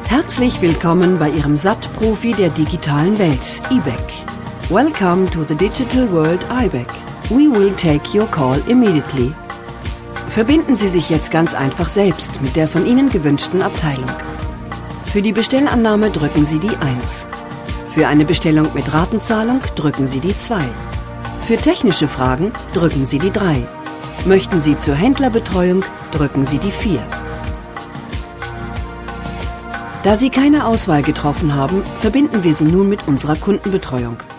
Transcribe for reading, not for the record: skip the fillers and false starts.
Herzlich willkommen bei Ihrem SAT-Profi der digitalen Welt, IBEC. Welcome to the digital world IBEC. We will take your call immediately. Verbinden Sie sich jetzt ganz einfach selbst mit der von Ihnen gewünschten Abteilung. Für die Bestellannahme drücken Sie die 1. Für eine Bestellung mit Ratenzahlung drücken Sie die 2. Für technische Fragen drücken Sie die 3. Möchten Sie zur Händlerbetreuung, drücken Sie die 4. Da Sie keine Auswahl getroffen haben, verbinden wir Sie nun mit unserer Kundenbetreuung.